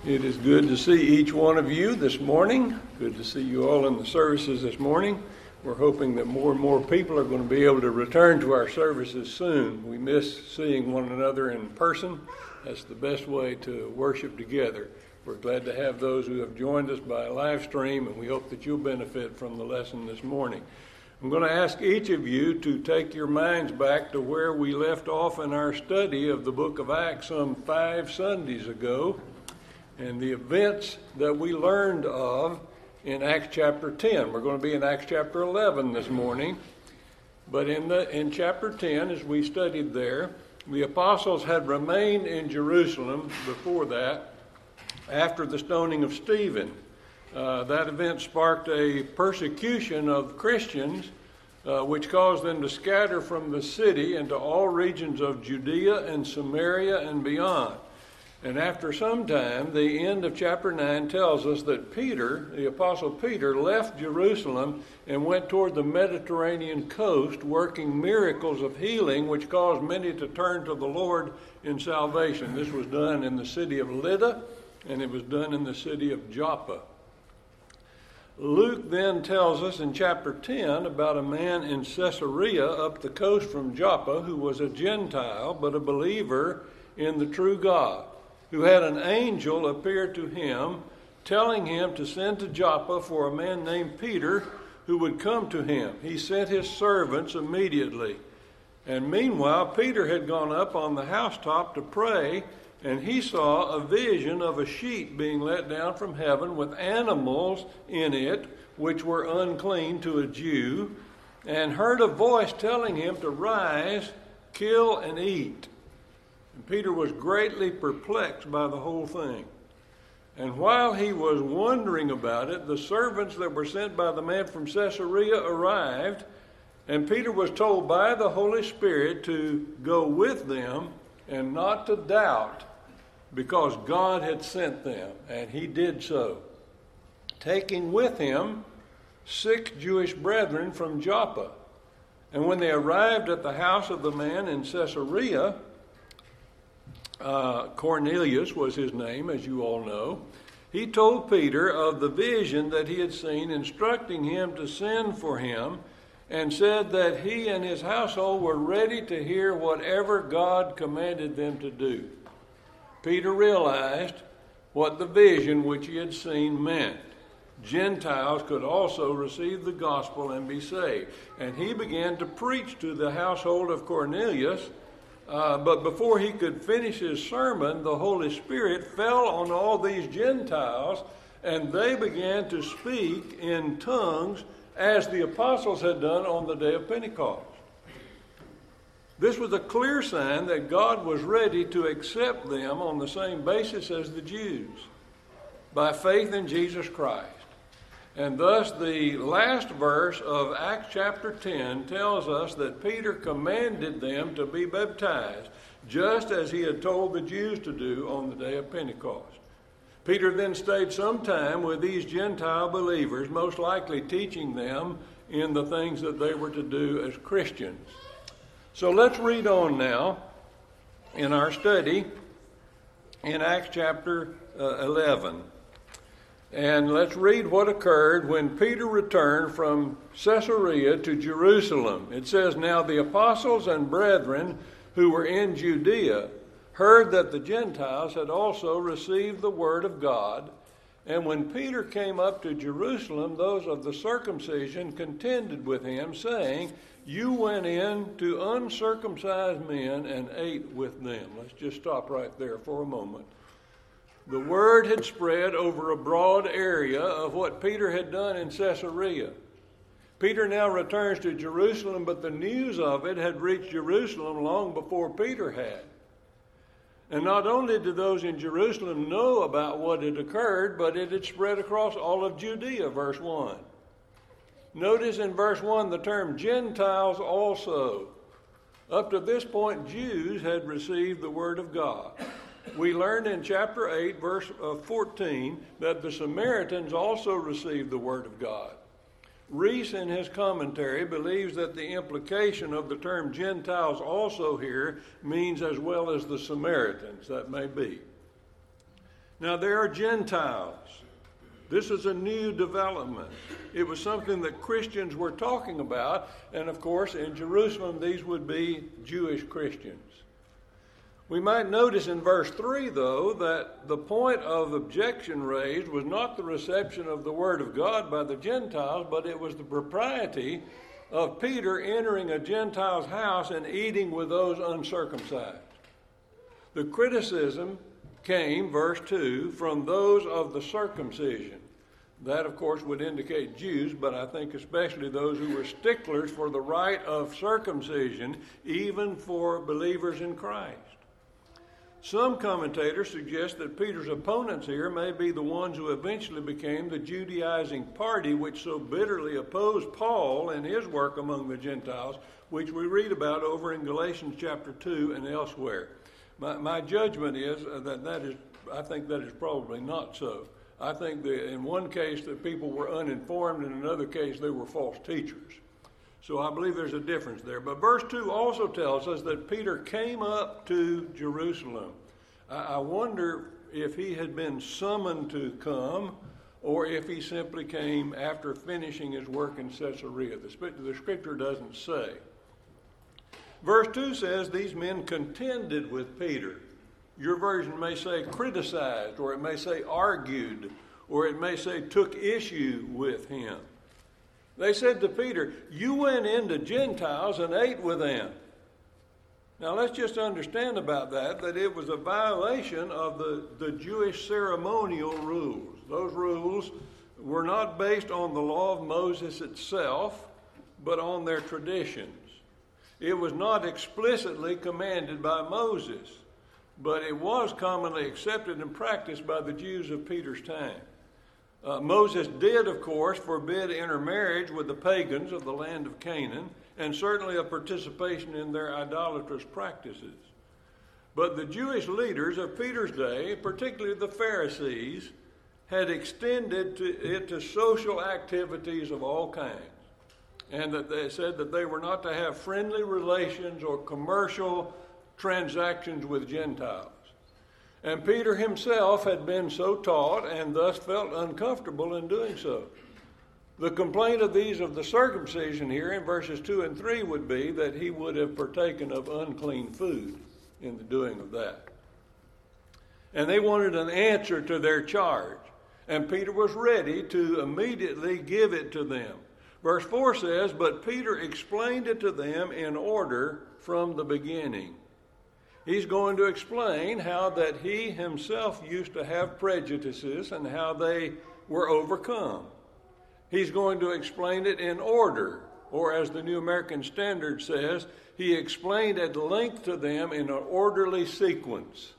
It is good to see each one of you this morning. Good to see you all in the services this morning. We're hoping that more and more people are going to be able to return to our services soon. We miss seeing one another in person. That's the best way to worship together. We're glad to have those who have joined us by live stream, and we hope that you'll benefit from the lesson this morning. I'm going to ask each of you to take your minds back to where we left off in our study of the book of Acts some 5 Sundays ago, and the events that we learned of in Acts chapter 10. We're going to be in Acts chapter 11 this morning, but in chapter 10, as we studied there, the apostles had remained in Jerusalem before that, after the stoning of Stephen. That event sparked a persecution of Christians, which caused them to scatter from the city into all regions of Judea and Samaria and beyond. And after some time, the end of chapter 9 tells us that Peter, the apostle Peter, left Jerusalem and went toward the Mediterranean coast, working miracles of healing, which caused many to turn to the Lord in salvation. This was done in the city of Lydda, and it was done in the city of Joppa. Luke then tells us in chapter 10 about a man in Caesarea up the coast from Joppa who was a Gentile but a believer in the true God, who had an angel appear to him, telling him to send to Joppa for a man named Peter who would come to him. He sent his servants immediately. And meanwhile, Peter had gone up on the housetop to pray, and he saw a vision of a sheet being let down from heaven with animals in it, which were unclean to a Jew, and heard a voice telling him to rise, kill, and eat. And Peter was greatly perplexed by the whole thing. And while he was wondering about it, the servants that were sent by the man from Caesarea arrived, and Peter was told by the Holy Spirit to go with them and not to doubt, because God had sent them, and he did so, taking with him 6 Jewish brethren from Joppa. And when they arrived at the house of the man in Caesarea, Cornelius was his name, as you all know, he told Peter of the vision that he had seen, instructing him to send for him, and said that he and his household were ready to hear whatever God commanded them to do. Peter realized what the vision which he had seen meant. Gentiles could also receive the gospel and be saved. And he began to preach to the household of Cornelius, but before he could finish his sermon, the Holy Spirit fell on all these Gentiles, and they began to speak in tongues as the apostles had done on the day of Pentecost. This was a clear sign that God was ready to accept them on the same basis as the Jews, by faith in Jesus Christ. And thus the last verse of Acts chapter 10 tells us that Peter commanded them to be baptized, just as he had told the Jews to do on the day of Pentecost. Peter then stayed some time with these Gentile believers, most likely teaching them in the things that they were to do as Christians. So let's read on now in our study in Acts chapter 11. And let's read what occurred when Peter returned from Caesarea to Jerusalem. It says, "Now the apostles and brethren who were in Judea heard that the Gentiles had also received the word of God. And when Peter came up to Jerusalem, those of the circumcision contended with him, saying, 'You went in to uncircumcised men and ate with them.'" Let's just stop right there for a moment. The word had spread over a broad area of what Peter had done in Caesarea. Peter now returns to Jerusalem, but the news of it had reached Jerusalem long before Peter had. And not only did those in Jerusalem know about what had occurred, but it had spread across all of Judea, verse 1. Notice in verse 1 the term Gentiles also. Up to this point, Jews had received the word of God. We learned in chapter 8, verse 14, that the Samaritans also received the word of God. Reese, in his commentary, believes that the implication of the term Gentiles also here means as well as the Samaritans. That may be. Now, there are Gentiles. This is a new development. It was something that Christians were talking about, and of course, in Jerusalem, these would be Jewish Christians. We might notice in verse 3, though, that the point of objection raised was not the reception of the Word of God by the Gentiles, but it was the propriety of Peter entering a Gentile's house and eating with those uncircumcised. The criticism came, verse 2, from those of the circumcision. That, of course, would indicate Jews, but I think especially those who were sticklers for the rite of circumcision, even for believers in Christ. Some commentators suggest that Peter's opponents here may be the ones who eventually became the Judaizing party which so bitterly opposed Paul and his work among the Gentiles, which we read about over in Galatians chapter 2 and elsewhere. My judgment is I think that is probably not so. I think that in one case that people were uninformed, in another case they were false teachers. So I believe there's a difference there. But verse 2 also tells us that Peter came up to Jerusalem. I wonder if he had been summoned to come or if he simply came after finishing his work in Caesarea. The scripture doesn't say. Verse 2 says these men contended with Peter. Your version may say criticized, or it may say argued, or it may say took issue with him. They said to Peter, "You went into Gentiles and ate with them." Now let's just understand about that it was a violation of the Jewish ceremonial rules. Those rules were not based on the law of Moses itself, but on their traditions. It was not explicitly commanded by Moses, but it was commonly accepted and practiced by the Jews of Peter's time. Moses did, of course, forbid intermarriage with the pagans of the land of Canaan, and certainly a participation in their idolatrous practices. But the Jewish leaders of Peter's day, particularly the Pharisees, had extended it to social activities of all kinds, and that they said that they were not to have friendly relations or commercial transactions with Gentiles. And Peter himself had been so taught and thus felt uncomfortable in doing so. The complaint of these of the circumcision here in verses 2 and 3 would be that he would have partaken of unclean food in the doing of that. And they wanted an answer to their charge. And Peter was ready to immediately give it to them. Verse 4 says, "But Peter explained it to them in order from the beginning." He's going to explain how that he himself used to have prejudices and how they were overcome. He's going to explain it in order, or as the New American Standard says, he explained at length to them in an orderly sequence.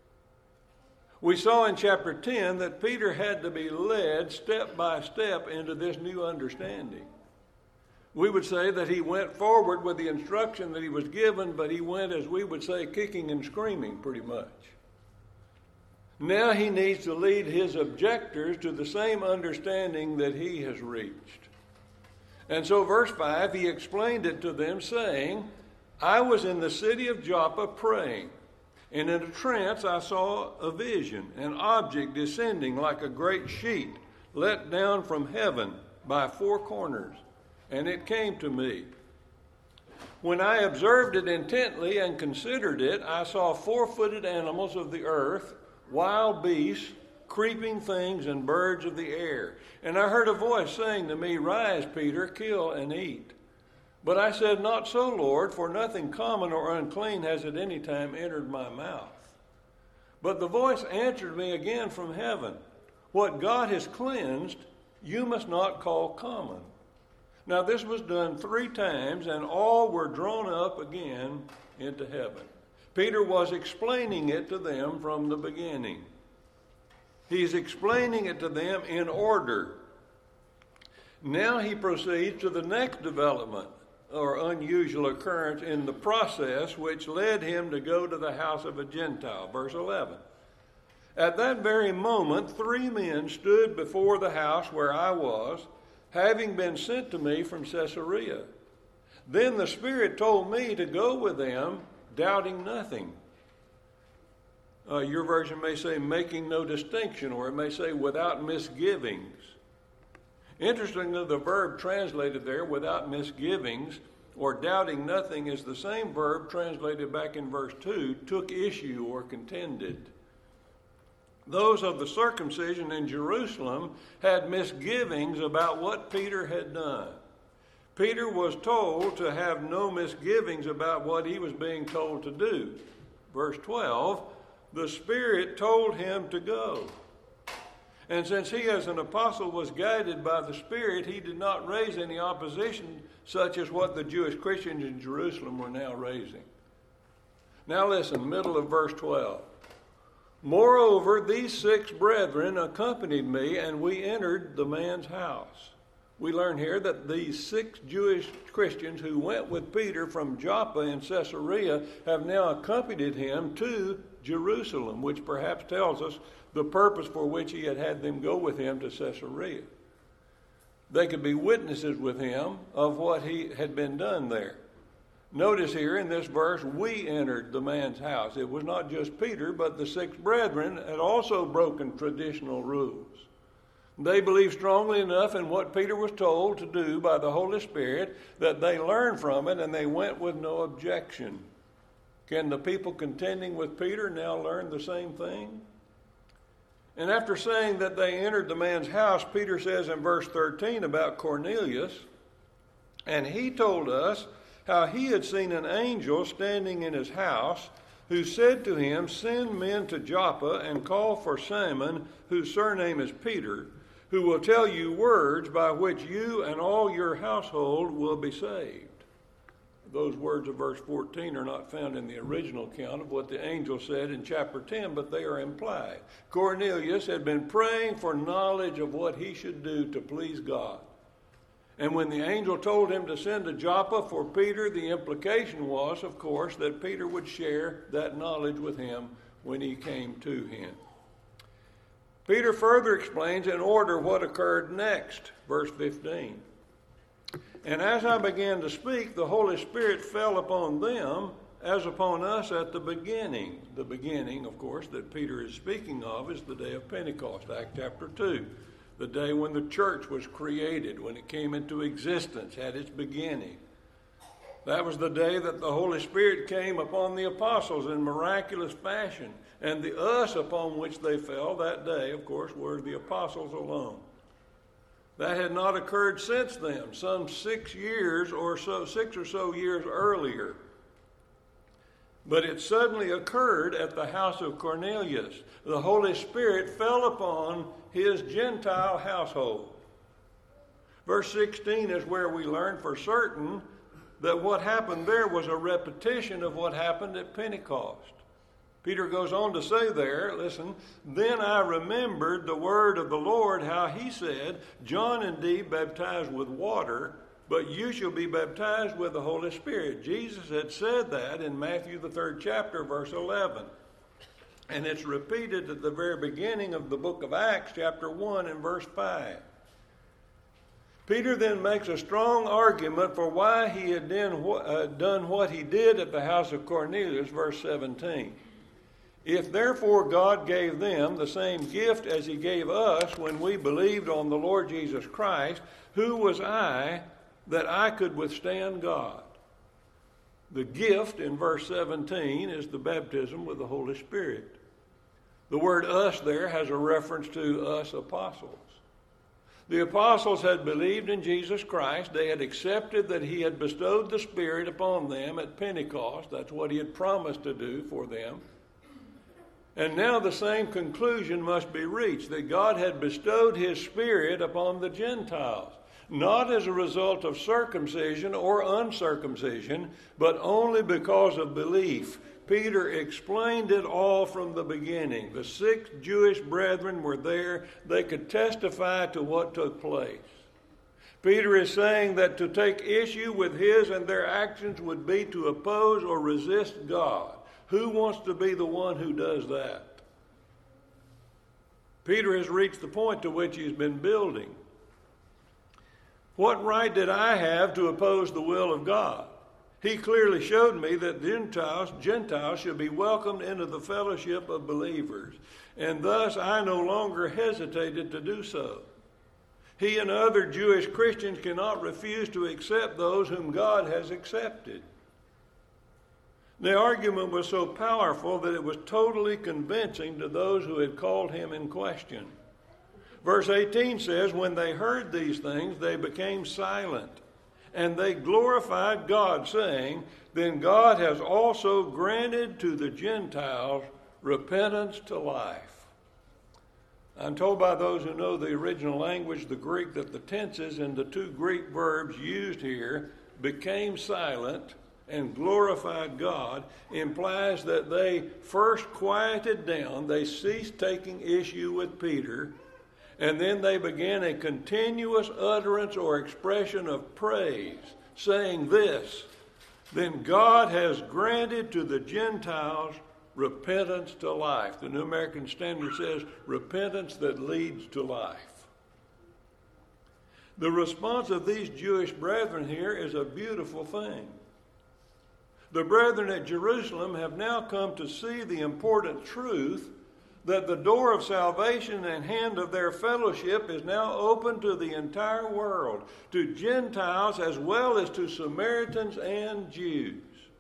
We saw in chapter 10 that Peter had to be led step by step into this new understanding. We would say that he went forward with the instruction that he was given, but he went, as we would say, kicking and screaming pretty much. Now he needs to lead his objectors to the same understanding that he has reached. And so verse 5, he explained it to them, saying, "I was in the city of Joppa praying, and in a trance I saw a vision, an object descending like a great sheet, let down from heaven by four corners. And it came to me. When I observed it intently and considered it, I saw four-footed animals of the earth, wild beasts, creeping things, and birds of the air. And I heard a voice saying to me, 'Rise, Peter, kill and eat.' But I said, 'Not so, Lord, for nothing common or unclean has at any time entered my mouth.' But the voice answered me again from heaven, 'What God has cleansed, you must not call common.' Now this was done 3 times, and all were drawn up again into heaven." Peter was explaining it to them from the beginning. He's explaining it to them in order. Now he proceeds to the next development or unusual occurrence in the process which led him to go to the house of a Gentile. Verse 11. "At that very moment 3 men stood before the house where I was, having been sent to me from Caesarea. Then the Spirit told me to go with them, doubting nothing. Your version may say making no distinction, or it may say without misgivings. Interestingly, the verb translated there, without misgivings, or doubting nothing, is the same verb translated back in verse 2, took issue or contended. Those of the circumcision in Jerusalem had misgivings about what Peter had done. Peter was told to have no misgivings about what he was being told to do. Verse 12, the Spirit told him to go. And since he as an apostle was guided by the Spirit, he did not raise any opposition such as what the Jewish Christians in Jerusalem were now raising. Now listen, middle of verse 12. Moreover, these 6 brethren accompanied me, and we entered the man's house. We learn here that these 6 Jewish Christians who went with Peter from Joppa in Caesarea have now accompanied him to Jerusalem, which perhaps tells us the purpose for which he had them go with him to Caesarea. They could be witnesses with him of what he had been done there. Notice here in this verse, we entered the man's house. It was not just Peter, but the 6 brethren had also broken traditional rules. They believed strongly enough in what Peter was told to do by the Holy Spirit that they learned from it and they went with no objection. Can the people contending with Peter now learn the same thing? And after saying that they entered the man's house, Peter says in verse 13 about Cornelius, and he told us how he had seen an angel standing in his house who said to him, send men to Joppa and call for Simon, whose surname is Peter, who will tell you words by which you and all your household will be saved. Those words of verse 14 are not found in the original account of what the angel said in chapter 10, but they are implied. Cornelius had been praying for knowledge of what he should do to please God. And when the angel told him to send to Joppa for Peter, the implication was, of course, that Peter would share that knowledge with him when he came to him. Peter further explains in order what occurred next, verse 15. And as I began to speak, the Holy Spirit fell upon them as upon us at the beginning. The beginning, of course, that Peter is speaking of is the day of Pentecost, Acts chapter 2. The day when the church was created, when it came into existence, had its beginning. That was the day that the Holy Spirit came upon the apostles in miraculous fashion. And the us upon which they fell that day, of course, were the apostles alone. That had not occurred since then, some 6 or so years earlier. But it suddenly occurred at the house of Cornelius. The Holy Spirit fell upon his Gentile household. Verse 16 is where we learn for certain that what happened there was a repetition of what happened at Pentecost. Peter goes on to say there, listen, then I remembered the word of the Lord, how he said, John indeed baptized with water, but you shall be baptized with the Holy Spirit. Jesus had said that in Matthew the 3rd chapter, verse 11. And it's repeated at the very beginning of the book of Acts, chapter 1 and verse 5. Peter then makes a strong argument for why he had done what he did at the house of Cornelius, verse 17. If therefore God gave them the same gift as he gave us when we believed on the Lord Jesus Christ, who was I that I could withstand God? The gift in verse 17 is the baptism with the Holy Spirit. The word us there has a reference to us apostles. The apostles had believed in Jesus Christ. They had accepted that he had bestowed the Spirit upon them at Pentecost. That's what he had promised to do for them. And now the same conclusion must be reached, that God had bestowed his Spirit upon the Gentiles, not as a result of circumcision or uncircumcision, but only because of belief. Peter explained it all from the beginning. The 6 Jewish brethren were there. They could testify to what took place. Peter is saying that to take issue with his and their actions would be to oppose or resist God. Who wants to be the one who does that? Peter has reached the point to which he's been building. What right did I have to oppose the will of God? he clearly showed me that Gentiles should be welcomed into the fellowship of believers, and thus I no longer hesitated to do so. He and other Jewish Christians cannot refuse to accept those whom God has accepted. The argument was so powerful that it was totally convincing to those who had called him in question. Verse 18 says, when they heard these things, they became silent, and they glorified God, saying, then God has also granted to the Gentiles repentance to life. I'm told by those who know the original language, the Greek, that the tenses in the two Greek verbs used here, became silent and glorified God, implies that they first quieted down, they ceased taking issue with Peter, and then they began a continuous utterance or expression of praise, saying this, then God has granted to the Gentiles repentance to life. The New American Standard says repentance that leads to life. The response of these Jewish brethren here is a beautiful thing. The brethren at Jerusalem have now come to see the important truth that the door of salvation and hand of their fellowship is now open to the entire world, to Gentiles as well as to Samaritans and Jews.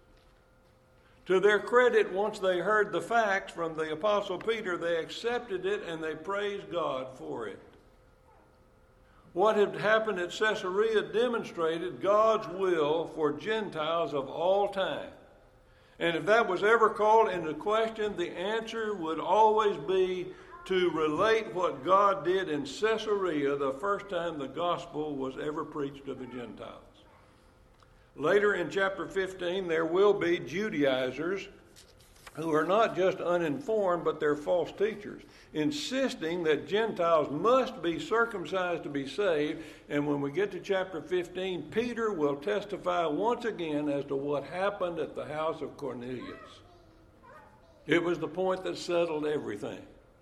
To their credit, once they heard the facts from the Apostle Peter, they accepted it and they praised God for it. What had happened at Caesarea demonstrated God's will for Gentiles of all time. And if that was ever called into question, the answer would always be to relate what God did in Caesarea the first time the gospel was ever preached to the Gentiles. Later in chapter 15, there will be Judaizers who are not just uninformed, but they're false teachers, insisting that Gentiles must be circumcised to be saved. And when we get to chapter 15, Peter will testify once again as to what happened at the house of Cornelius. It was the point that settled everything.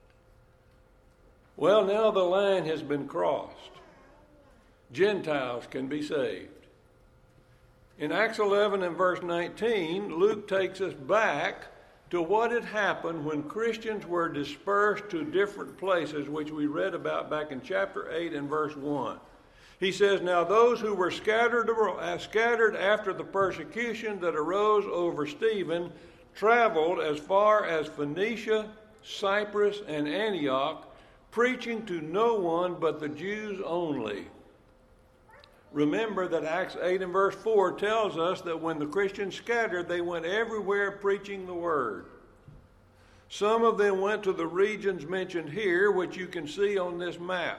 Well, now the line has been crossed. Gentiles can be saved. In Acts 11 and verse 19, Luke takes us back to what had happened when Christians were dispersed to different places, which we read about back in chapter 8 and verse 1. He says, now those who were scattered after the persecution that arose over Stephen traveled as far as Phoenicia, Cyprus, and Antioch, preaching to no one but the Jews only. Remember that Acts 8 and verse 4 tells us that when the Christians scattered, they went everywhere preaching the word. Some of them went to the regions mentioned here, which you can see on this map.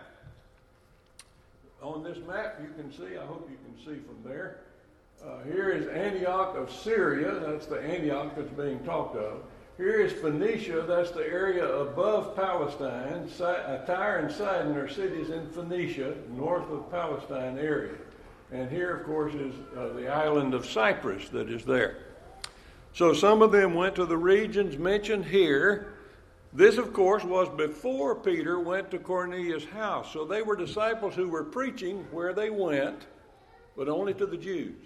On this map you can see, I hope you can see from there, here is Antioch of Syria, that's the Antioch that's being talked of. Here is Phoenicia, that's the area above Palestine. Tyre and Sidon are cities in Phoenicia, north of Palestine area. And here, of course, is the island of Cyprus that is there. So some of them went to the regions mentioned here. This, of course, was before Peter went to Cornelius' house. So they were disciples who were preaching where they went, but only to the Jews.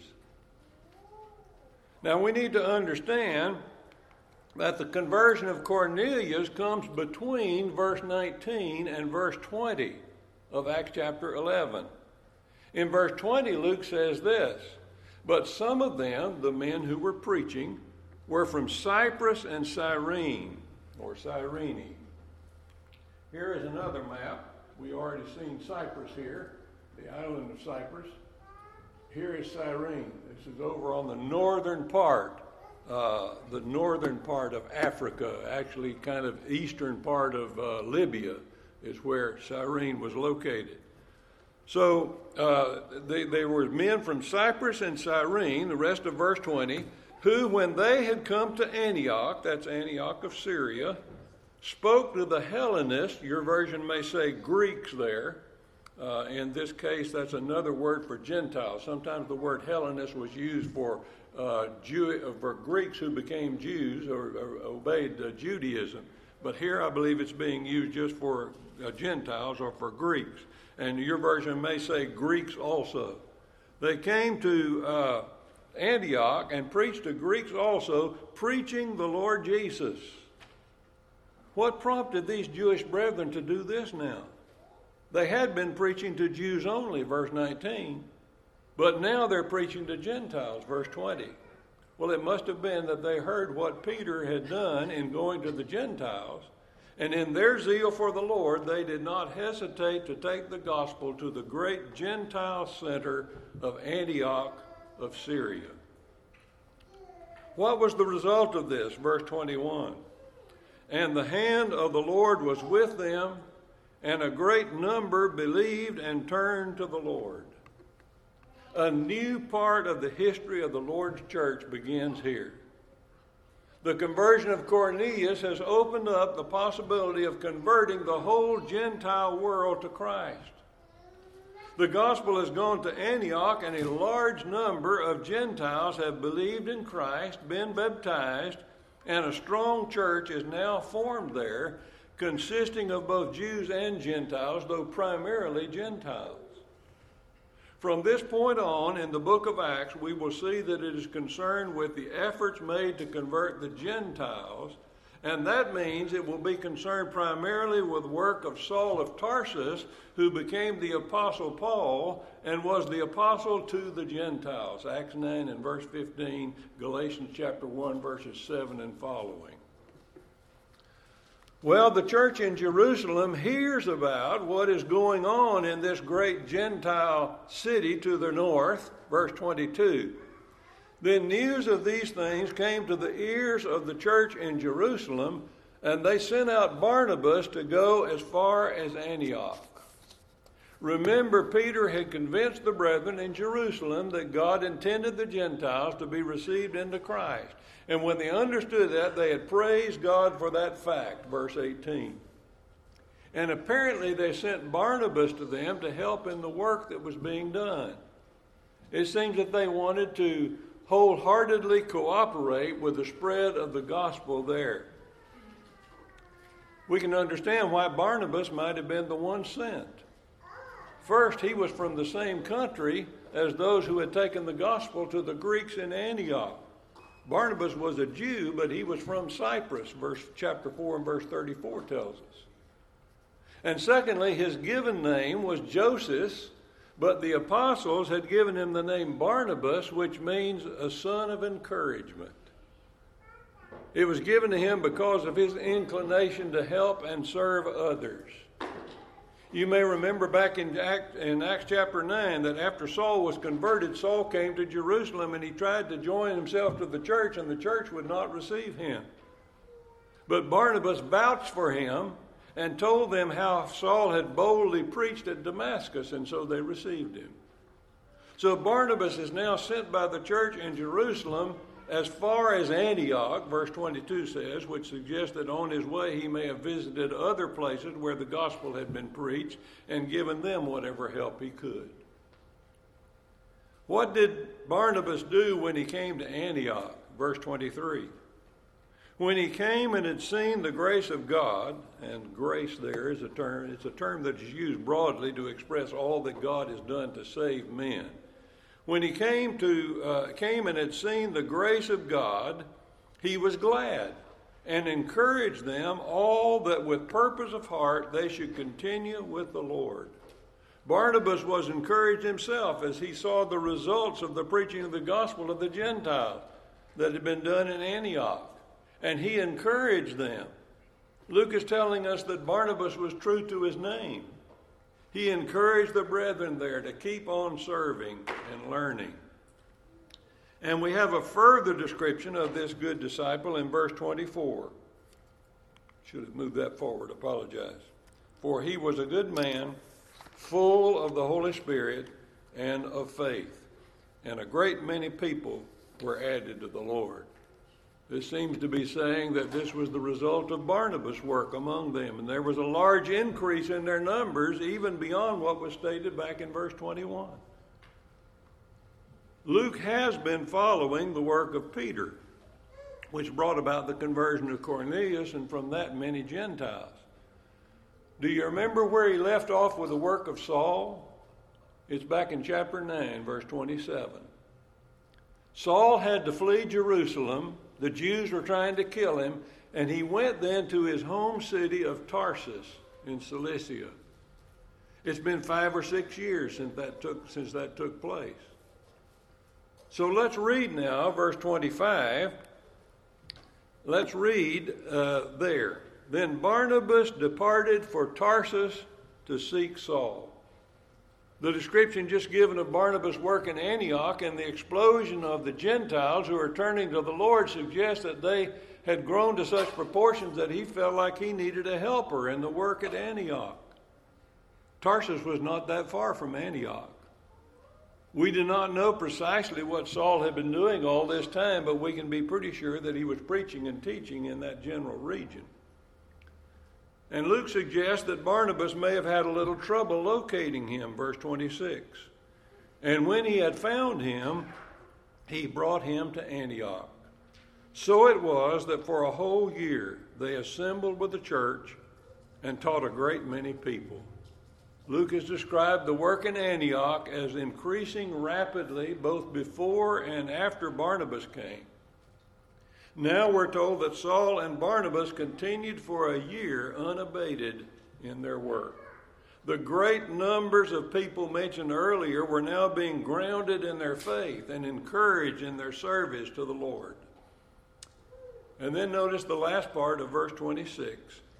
Now, we need to understand that the conversion of Cornelius comes between verse 19 and verse 20 of Acts chapter 11. In verse 20, Luke says this, but some of them, the men who were preaching, were from Cyprus and Cyrene, or Cyrene. Here is another map. We already seen Cyprus here, the island of Cyprus. Here is Cyrene. This is over on the northern part of Africa, actually kind of eastern part of Libya is where Cyrene was located. So they were men from Cyprus and Cyrene, the rest of verse 20, who when they had come to Antioch, that's Antioch of Syria, spoke to the Hellenists, your version may say Greeks there. In this case, that's another word for Gentiles. Sometimes the word Hellenist was used for Greeks who became Jews or obeyed Judaism. But here I believe it's being used just for Gentiles or for Greeks. And your version may say Greeks also. They came to Antioch and preached to Greeks also, preaching the Lord Jesus. What prompted these Jewish brethren to do this now? They had been preaching to Jews only, verse 19, but now they're preaching to Gentiles, verse 20. Well, it must have been that they heard what Peter had done in going to the Gentiles, and in their zeal for the Lord, they did not hesitate to take the gospel to the great Gentile center of Antioch of Syria. What was the result of this? Verse 21. And the hand of the Lord was with them, and a great number believed and turned to the Lord. A new part of the history of the Lord's church begins here. The conversion of Cornelius has opened up the possibility of converting the whole Gentile world to Christ. The gospel has gone to Antioch, and a large number of Gentiles have believed in Christ, been baptized, and a strong church is now formed there, consisting of both Jews and Gentiles, though primarily Gentiles. From this point on in the book of Acts, we will see that it is concerned with the efforts made to convert the Gentiles, and that means it will be concerned primarily with the work of Saul of Tarsus, who became the Apostle Paul and was the apostle to the Gentiles. Acts 9 and verse 15, Galatians chapter 1, verses 7 and following. Well, the church in Jerusalem hears about what is going on in this great Gentile city to the north, verse 22. Then news of these things came to the ears of the church in Jerusalem, and they sent out Barnabas to go as far as Antioch. Remember, Peter had convinced the brethren in Jerusalem that God intended the Gentiles to be received into Christ. And when they understood that, they had praised God for that fact, verse 18. And apparently they sent Barnabas to them to help in the work that was being done. It seems that they wanted to wholeheartedly cooperate with the spread of the gospel there. We can understand why Barnabas might have been the one sent. First, he was from the same country as those who had taken the gospel to the Greeks in Antioch. Barnabas was a Jew, but he was from Cyprus, chapter 4 and verse 34 tells us. And secondly, his given name was Joseph, but the apostles had given him the name Barnabas, which means a son of encouragement. It was given to him because of his inclination to help and serve others. You may remember back in Acts chapter 9 that after Saul was converted, Saul came to Jerusalem and he tried to join himself to the church, and the church would not receive him. But Barnabas vouched for him and told them how Saul had boldly preached at Damascus, and so they received him. So Barnabas is now sent by the church in Jerusalem as far as Antioch, verse 22 says, which suggests that on his way he may have visited other places where the gospel had been preached and given them whatever help he could. What did Barnabas do when he came to Antioch? Verse 23. When he came and had seen the grace of God, and grace there is it's a term that is used broadly to express all that God has done to save men. When he came and had seen the grace of God, he was glad and encouraged them all that with purpose of heart they should continue with the Lord. Barnabas was encouraged himself as he saw the results of the preaching of the gospel of the Gentiles that had been done in Antioch, and he encouraged them. Luke is telling us that Barnabas was true to his name. He encouraged the brethren there to keep on serving and learning. And we have a further description of this good disciple in verse 24. Should have moved that forward, apologize. For he was a good man, full of the Holy Spirit and of faith. And a great many people were added to the Lord. This seems to be saying that this was the result of Barnabas' work among them. And there was a large increase in their numbers, even beyond what was stated back in verse 21. Luke has been following the work of Peter, which brought about the conversion of Cornelius, and from that many Gentiles. Do you remember where he left off with the work of Saul? It's back in chapter 9, verse 27. Saul had to flee Jerusalem. The Jews were trying to kill him, and he went then to his home city of Tarsus in Cilicia. It's been 5 or 6 years since that took place. So let's read now verse 25. Let's read there. Then Barnabas departed for Tarsus to seek Saul. The description just given of Barnabas' work in Antioch and the explosion of the Gentiles who are turning to the Lord suggests that they had grown to such proportions that he felt like he needed a helper in the work at Antioch. Tarsus was not that far from Antioch. We do not know precisely what Saul had been doing all this time, but we can be pretty sure that he was preaching and teaching in that general region. And Luke suggests that Barnabas may have had a little trouble locating him, verse 26. And when he had found him, he brought him to Antioch. So it was that for a whole year they assembled with the church and taught a great many people. Luke has described the work in Antioch as increasing rapidly both before and after Barnabas came. Now we're told that Saul and Barnabas continued for a year unabated in their work. The great numbers of people mentioned earlier were now being grounded in their faith and encouraged in their service to the Lord. And then notice the last part of verse 26.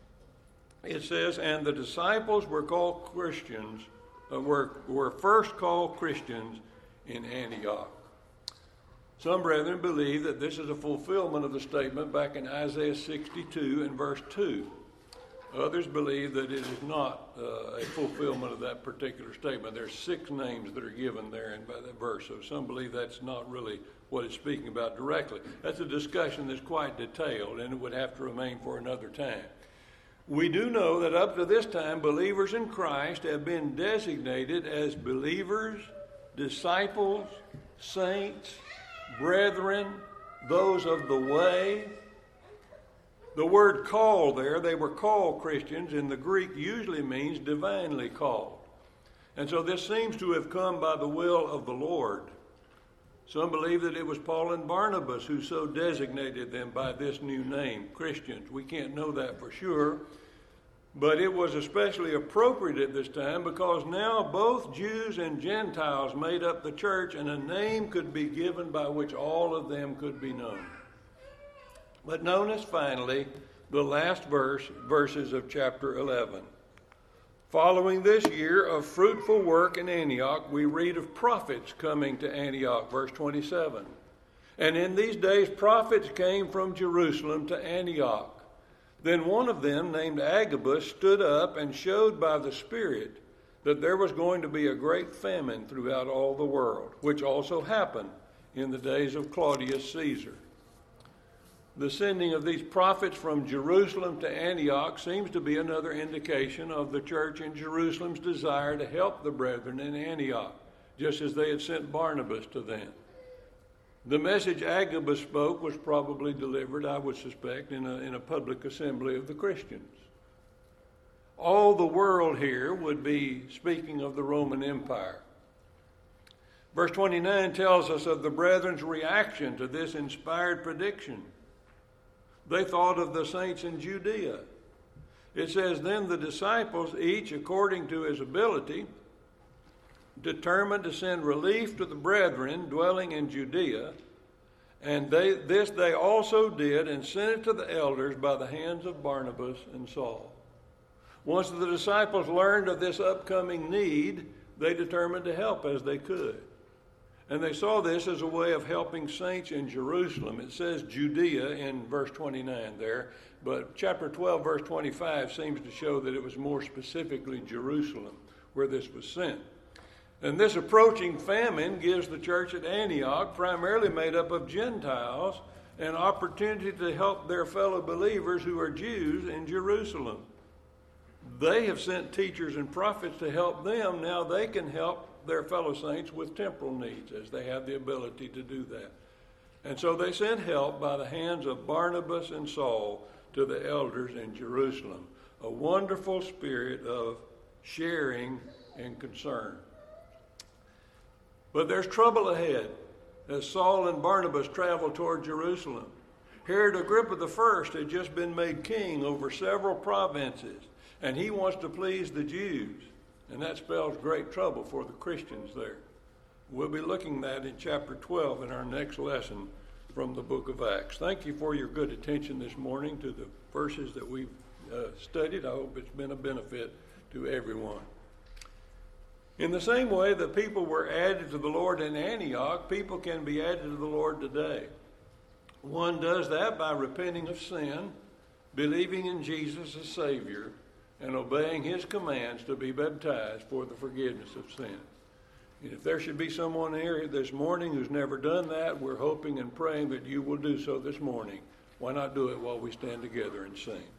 It says, and the disciples were called Christians, were first called Christians in Antioch. Some brethren believe that this is a fulfillment of the statement back in Isaiah 62 and verse 2. Others believe that it is not a fulfillment of that particular statement. There's 6 names that are given there in that verse, so some believe that's not really what it's speaking about directly. That's a discussion that's quite detailed, and it would have to remain for another time. We do know that up to this time, believers in Christ have been designated as believers, disciples, saints, brethren, those of the way. The word called there, they were called Christians, in the Greek usually means divinely called. And so this seems to have come by the will of the Lord. Some believe that it was Paul and Barnabas who so designated them by this new name, Christians. We can't know that for sure. But it was especially appropriate at this time because now both Jews and Gentiles made up the church, and a name could be given by which all of them could be known. But notice finally the last verses of chapter 11. Following this year of fruitful work in Antioch, we read of prophets coming to Antioch, verse 27. And in these days prophets came from Jerusalem to Antioch. Then one of them, named Agabus, stood up and showed by the Spirit that there was going to be a great famine throughout all the world, which also happened in the days of Claudius Caesar. The sending of these prophets from Jerusalem to Antioch seems to be another indication of the church in Jerusalem's desire to help the brethren in Antioch, just as they had sent Barnabas to them. The message Agabus spoke was probably delivered, I would suspect, in a public assembly of the Christians. All the world here would be speaking of the Roman Empire. Verse 29 tells us of the brethren's reaction to this inspired prediction. They thought of the saints in Judea. It says, then the disciples, each according to his ability, determined to send relief to the brethren dwelling in Judea, and they also did, and sent it to the elders by the hands of Barnabas and Saul. Once the disciples learned of this upcoming need, they determined to help as they could. And they saw this as a way of helping saints in Jerusalem. It says Judea in verse 29 there, but chapter 12, verse 25 seems to show that it was more specifically Jerusalem where this was sent. And this approaching famine gives the church at Antioch, primarily made up of Gentiles, an opportunity to help their fellow believers who are Jews in Jerusalem. They have sent teachers and prophets to help them. Now they can help their fellow saints with temporal needs, as they have the ability to do that. And so they sent help by the hands of Barnabas and Saul to the elders in Jerusalem. A wonderful spirit of sharing and concern. But there's trouble ahead. as Saul and Barnabas traveled toward Jerusalem. Herod Agrippa I had just been made king over several provinces, and he wants to please the Jews, and that spells great trouble for the Christians there. We'll be looking at that in chapter 12 in our next lesson from the book of Acts. Thank you for your good attention this morning to the verses that we've studied. I hope it's been a benefit to everyone. In the same way that people were added to the Lord in Antioch, people can be added to the Lord today. One does that by repenting of sin, believing in Jesus as Savior, and obeying His commands to be baptized for the forgiveness of sin. And if there should be someone here this morning who's never done that, we're hoping and praying that you will do so this morning. Why not do it while we stand together and sing?